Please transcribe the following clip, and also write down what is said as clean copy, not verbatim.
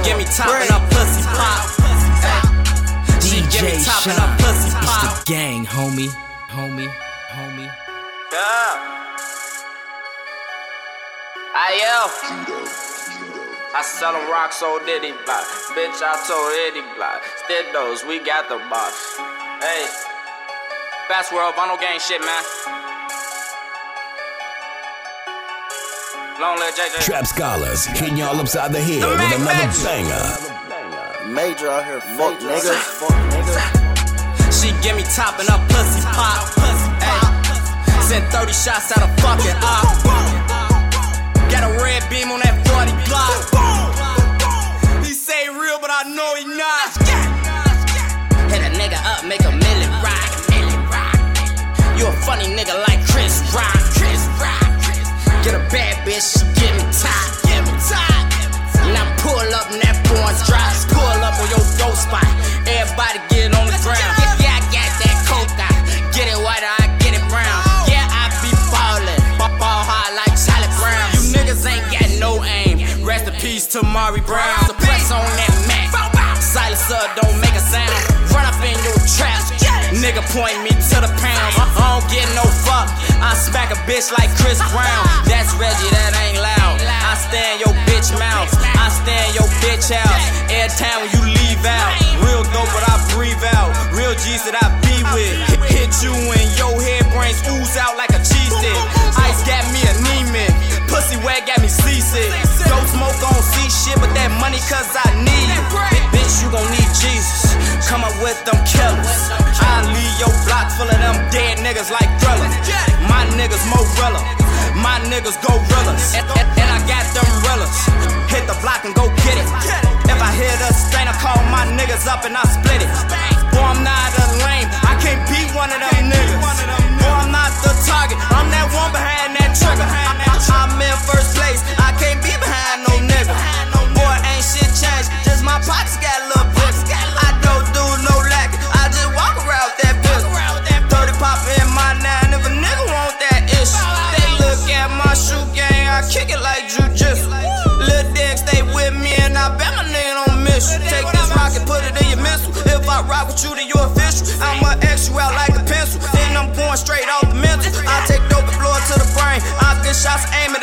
give me top and her pussy pop. She give me top and her pussy pop. It's the gang, homie. Yeah. Ayo. I sell them rocks, so Diddy block. Bitch, I told Eddie block. Stiddos, we got the box. Hey. Fast world, Bono gang shit, man. Long live JJ. Trap Scholars hitting y'all upside the head with another banger. Major out here, fuck niggas. She give me top and her pussy pop. Ay. Sent 30 shots at a fucking op. Got a red beam on that 40 block. He say real, but I know he not. Hit a nigga up, make a million rock. You a funny nigga like Chris Rock. Get a bad bitch, she give me top. Now pull up and that porn drop. Pull up on your dope spot. Everybody get on the ground. Yeah, I got that coca. Get it white or I get it brown. Yeah, I be ballin'. Ball hard like Charlie Brown. You niggas ain't got no aim. Rest in peace to Maury Brown. Suppress on that Mac. Silencer don't make a sound. Run up in your trap. Nigga point me to the pound. I don't get no fuck. I smack a bitch like Chris Brown. That's Reggie, that ain't loud. I stay in your bitch mouth. I stay in your bitch house. Every time when you leave out. Real dope, but I breathe out. Real G's that I be with. Hit you and your head brains ooze out like a cheese stick. Ice got me anemic. Pussy wet got me seasick. Don't smoke, gon' see shit, but that money cause I need it. Bitch, you gon' need Jesus. Come up with them killers. I leave your block full of them dead niggas like Thriller. My niggas Morilla. My niggas gorillas. And I got them realers. Hit the block and go get it. If I hit a stain, I call my niggas up and I split it. Boy, I'm not a lame. I can't be one of them niggas. Boy, I'm not the target. I'm that one behind that trigger. I'm in first place. I can't be behind no nigga. Boy, ain't shit changed. Just my pockets got a little bigger. I don't do no lacking. I just walk around with that bitch. 30 pop in my nine. If a nigga want that issue, they look at my shoe game. I kick it like jujitsu. Lil Dick stay with me and I bet my nigga don't miss you. Take this rock and put it in your missile. If I rock with you, then you official. I'ma X you out like a pencil. Then I'm going straight off the mental. I take dope and blow it to the brain. I get shots aiming